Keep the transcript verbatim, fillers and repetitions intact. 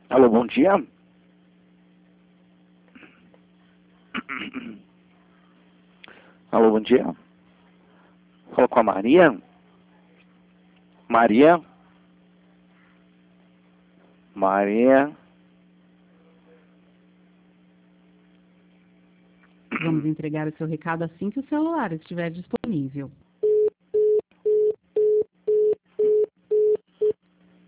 Alô, bom dia. Alô, bom dia. Fala com a Maria. Maria. Maria. Vamos entregar o seu recado assim que o celular estiver disponível.